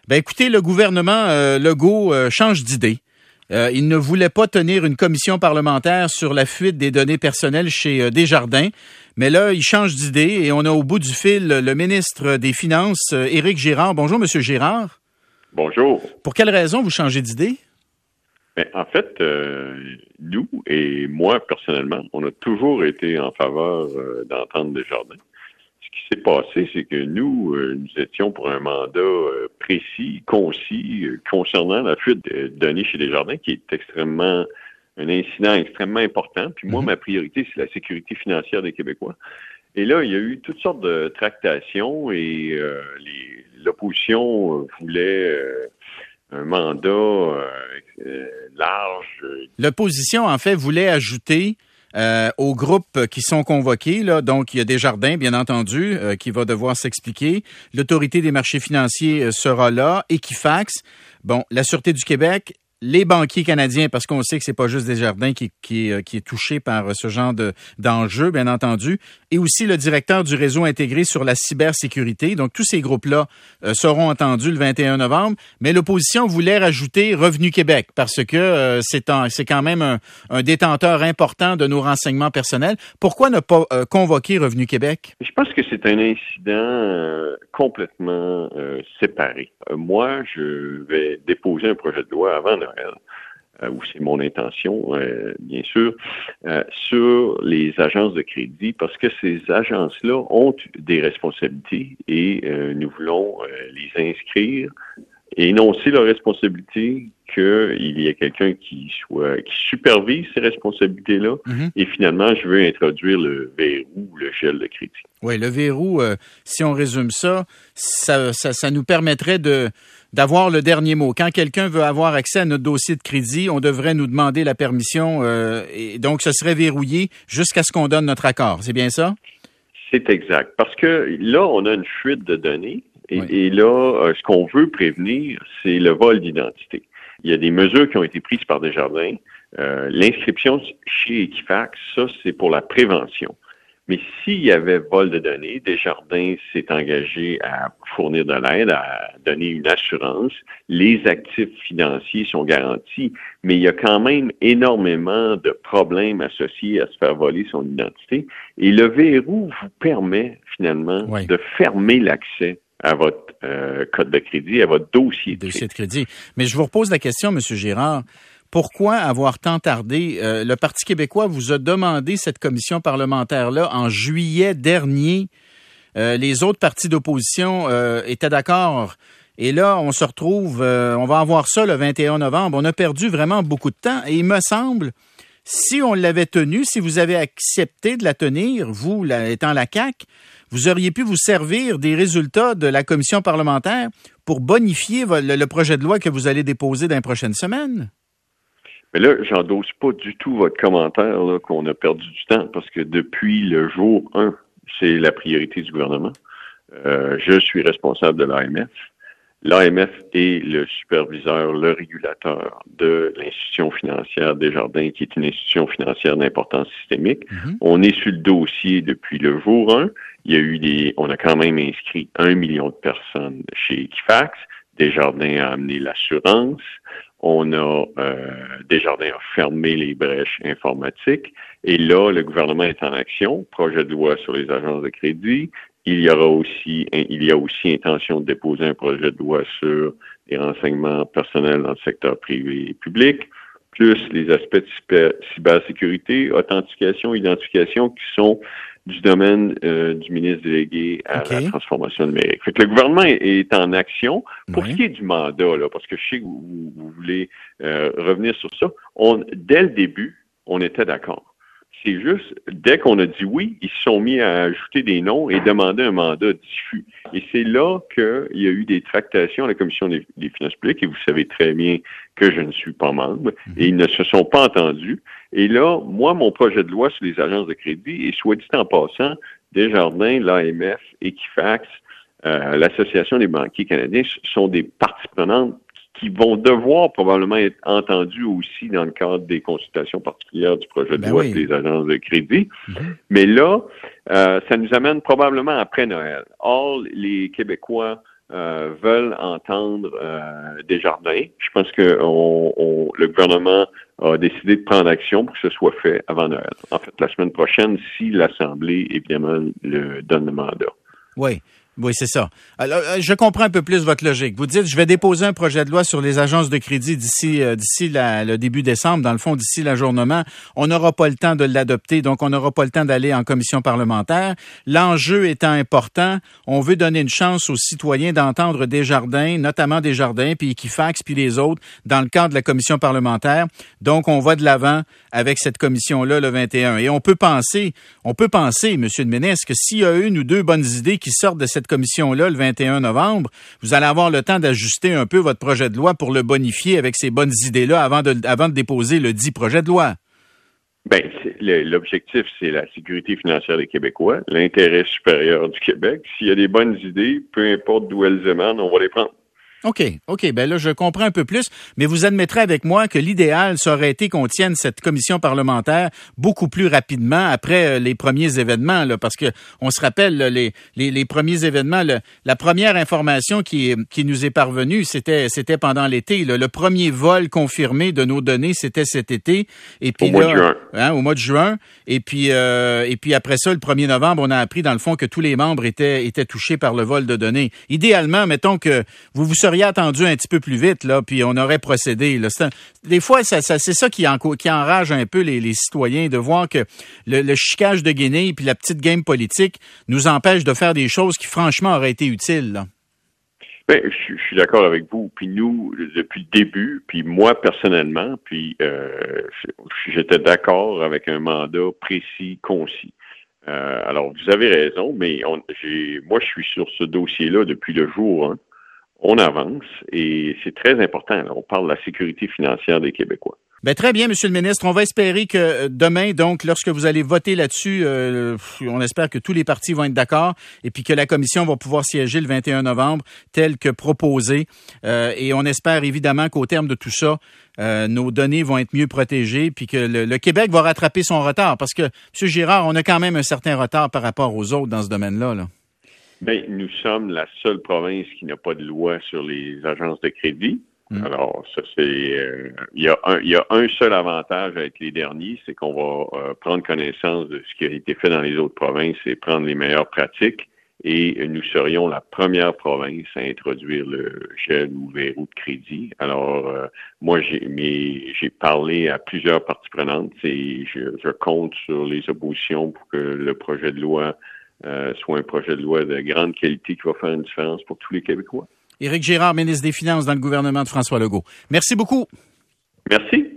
Ben écoutez, le gouvernement Legault change d'idée. Il ne voulait pas tenir une commission parlementaire sur la fuite des données personnelles chez Desjardins, mais là, il change d'idée et on a au bout du fil le ministre des Finances, Éric Girard. Bonjour, Monsieur Girard. Bonjour. Pour quelle raison vous changez d'idée? Ben, en fait, nous et moi, personnellement, on a toujours été en faveur d'entendre Desjardins. Ce qui s'est passé, c'est que nous étions pour un mandat précis, concis, concernant la fuite de données chez Desjardins, qui est un incident extrêmement important. Puis moi, ma priorité, c'est la sécurité financière des Québécois. Et là, il y a eu toutes sortes de tractations et l'opposition voulait un mandat large. L'opposition, en fait, voulait ajouter aux groupes qui sont convoqués, là, donc il y a Desjardins, bien entendu, qui va devoir s'expliquer. L'Autorité des marchés financiers sera là, Equifax, bon, la Sûreté du Québec, les banquiers canadiens, parce qu'on sait que c'est pas juste Desjardins qui est touché par ce genre d'enjeux, bien entendu, et aussi le directeur du réseau intégré sur la cybersécurité. Donc, tous ces groupes-là seront entendus le 21 novembre, mais l'opposition voulait rajouter Revenu Québec, parce que c'est quand même un détenteur important de nos renseignements personnels. Pourquoi ne pas convoquer Revenu Québec? Je pense que c'est un incident complètement séparé. Moi, je vais déposer un projet de loi avant Noël, où c'est mon intention, bien sûr, sur les agences de crédit, parce que ces agences-là ont des responsabilités et nous voulons les inscrire et énoncer leurs responsabilités, qu'il y ait quelqu'un qui supervise ces responsabilités-là. Et finalement, je veux introduire le verrou, le gel de crédit. Oui, le verrou, si on résume ça nous permettrait d'avoir le dernier mot. Quand quelqu'un veut avoir accès à notre dossier de crédit, on devrait nous demander la permission et donc ce serait verrouillé jusqu'à ce qu'on donne notre accord. C'est bien ça? C'est exact. Parce que là, on a une fuite de données et là, ce qu'on veut prévenir, c'est le vol d'identité. Il y a des mesures qui ont été prises par Desjardins. L'inscription chez Equifax, ça, c'est pour la prévention. Mais s'il y avait vol de données, Desjardins s'est engagé à fournir de l'aide, à donner une assurance. Les actifs financiers sont garantis, mais il y a quand même énormément de problèmes associés à se faire voler son identité. Et le verrou vous permet finalement de fermer l'accès à votre code de crédit, à votre dossier de crédit. Mais je vous repose la question, M. Girard. Pourquoi avoir tant tardé? Le Parti québécois vous a demandé cette commission parlementaire-là en juillet dernier. Les autres partis d'opposition étaient d'accord. Et là, on se retrouve, on va avoir ça le 21 novembre. On a perdu vraiment beaucoup de temps. Et il me semble, si on l'avait tenue, si vous avez accepté de la tenir, vous, étant la CAQ, vous auriez pu vous servir des résultats de la commission parlementaire pour bonifier le projet de loi que vous allez déposer dans les prochaines semaines. Mais là, j'endosse pas du tout votre commentaire là, qu'on a perdu du temps parce que depuis le jour 1, c'est la priorité du gouvernement. Je suis responsable de l'AMF. L'AMF est le superviseur, le régulateur de l'institution financière Desjardins, qui est une institution financière d'importance systémique. On est sur le dossier depuis le jour 1. On a quand même inscrit 1 million de personnes chez Equifax. Desjardins a amené l'assurance. Desjardins a fermé les brèches informatiques. Et là, le gouvernement est en action. Projet de loi sur les agences de crédit. Il y a aussi intention de déposer un projet de loi sur les renseignements personnels dans le secteur privé et public, plus les aspects de cybersécurité, authentification, identification qui sont du domaine du ministre délégué à la transformation numérique. Fait que le gouvernement est en action. Pour ce qui est du mandat, là, parce que je sais que vous voulez revenir sur ça, dès le début, on était d'accord. C'est juste, dès qu'on a dit oui, ils se sont mis à ajouter des noms et demander un mandat diffus. Et c'est là qu'il y a eu des tractations à la Commission des finances publiques, et vous savez très bien que je ne suis pas membre, et ils ne se sont pas entendus. Et là, moi, mon projet de loi sur les agences de crédit, et soit dit en passant, Desjardins, l'AMF, Equifax, l'Association des banquiers canadiens sont des parties prenantes qui vont devoir probablement être entendus aussi dans le cadre des consultations particulières du projet de loi sur les agences de crédit. Mais là, ça nous amène probablement après Noël. Or, les Québécois veulent entendre Desjardins. Je pense que le gouvernement a décidé de prendre action pour que ce soit fait avant Noël. En fait, la semaine prochaine, si l'Assemblée, évidemment, le donne le mandat. Oui, c'est ça. Alors, je comprends un peu plus votre logique. Vous dites, je vais déposer un projet de loi sur les agences de crédit d'ici le début décembre. Dans le fond, d'ici l'ajournement, on n'aura pas le temps de l'adopter, donc on n'aura pas le temps d'aller en commission parlementaire. L'enjeu étant important, on veut donner une chance aux citoyens d'entendre Desjardins, notamment Desjardins, puis Equifax, puis les autres, dans le cadre de la commission parlementaire. Donc, on va de l'avant avec cette commission-là le 21. Et on peut penser, Monsieur le ministre, que s'il y a une ou deux bonnes idées qui sortent de cette commission-là le 21 novembre, vous allez avoir le temps d'ajuster un peu votre projet de loi pour le bonifier avec ces bonnes idées-là avant de déposer le dit projet de loi. Bien, l'objectif, c'est la sécurité financière des Québécois, l'intérêt supérieur du Québec. S'il y a des bonnes idées, peu importe d'où elles émanent, on va les prendre. OK. Ben là, je comprends un peu plus, mais vous admettrez avec moi que l'idéal, ça aurait été qu'on tienne cette commission parlementaire beaucoup plus rapidement après les premiers événements, là, parce que on se rappelle là, les premiers événements, la première information qui nous est parvenue, c'était pendant l'été. Là. Le premier vol confirmé de nos données, c'était cet été. Et puis au mois de juin. Et puis après ça, le 1er novembre, on a appris dans le fond que tous les membres étaient touchés par le vol de données. Idéalement, mettons que vous seriez attendu un petit peu plus vite, là, puis on aurait procédé. Là. Des fois, c'est ça qui enrage un peu les citoyens, de voir que le chiquage de Guinée puis la petite game politique nous empêche de faire des choses qui, franchement, auraient été utiles. Là. Ben, je suis d'accord avec vous. Puis nous, depuis le début, puis moi personnellement, puis j'étais d'accord avec un mandat précis, concis. Alors, vous avez raison, mais moi, je suis sur ce dossier-là depuis le jour 1. On avance et c'est très important. Là. On parle de la sécurité financière des Québécois. Ben très bien, Monsieur le ministre. On va espérer que demain, donc, lorsque vous allez voter là-dessus, on espère que tous les partis vont être d'accord et puis que la commission va pouvoir siéger le 21 novembre tel que proposé. Et on espère évidemment qu'au terme de tout ça, nos données vont être mieux protégées puis que le Québec va rattraper son retard. Parce que, M. Girard, on a quand même un certain retard par rapport aux autres dans ce domaine-là. Là. Bien, nous sommes la seule province qui n'a pas de loi sur les agences de crédit. Alors, ça c'est, il y a un seul avantage avec les derniers, c'est qu'on va prendre connaissance de ce qui a été fait dans les autres provinces et prendre les meilleures pratiques. Et nous serions la première province à introduire le gel ou verrou de crédit. Alors, moi, j'ai parlé à plusieurs parties prenantes et je compte sur les oppositions pour que le projet de loi soit un projet de loi de grande qualité qui va faire une différence pour tous les Québécois. Éric Girard, ministre des Finances dans le gouvernement de François Legault. Merci beaucoup. Merci.